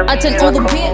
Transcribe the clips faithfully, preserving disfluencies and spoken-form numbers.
attend all the beat.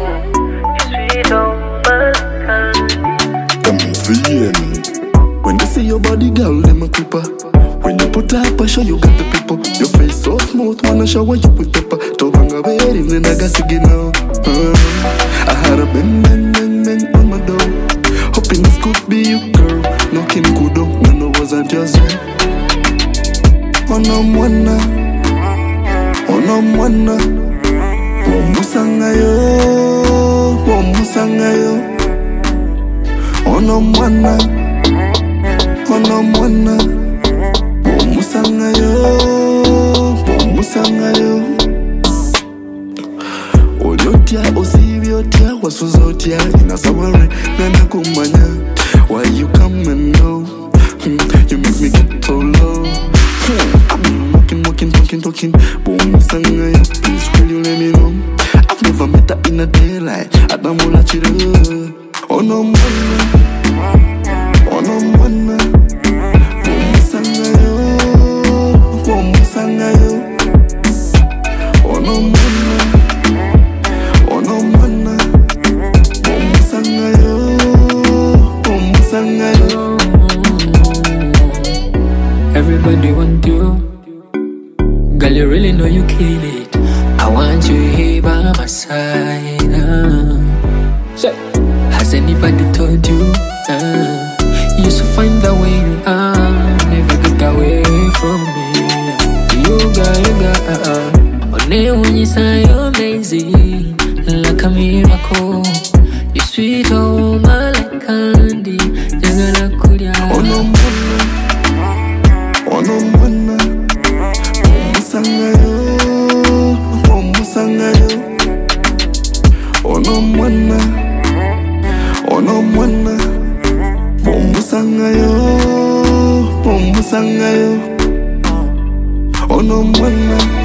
Them feeling. When they see your body, girl, them a creeper. When you put up a show, you got the people. Your face so smooth, wanna shower you with pepper. Tobanga bed in the naga sigi now. Uh, I had a bang, bang, bang, bang on my door. Hoping this could be you, girl. Knocking kudo, no, no, wasn't just you. Oh no, mwana. Oh no, mwana. Oh musanga yo. Oh musanga yo. Oh no, mwana. Oh no, mwana. Oh musanga yo. Oh musanga yo. Oliotia osibiotia wasuzotia inasaware nana kumanya. Why you come and go? Hmm, you make me get so low. Hmm, I've been walking, walking, talking, talking. Boom, musanga yo. Please will you let me know? I've never met her in a daylight. Adamula chiru. Oh no mwana. Oh no mwana. Oh musanga yo. Oh musanga yo. Oh no mwana. Oh no mwana. Oh musanga yo. Oh musanga yo. Everybody want you. Girl, you really know you kill it. I want you here by my side. Uh. Has anybody told you? Uh, you used to find the way you are, never get away from me. You got, you got, uh, uh. Only when you say you're amazing, like a miracle. You sweet, oh my, like candy. Jagala kuria. Oh no mwana. Oh no mwana. Oh musanga yo. Oh musanga yo. Oh no mwana. Oh no mwana. Oh musanga yo. Oh musanga yo. Oh no mwana.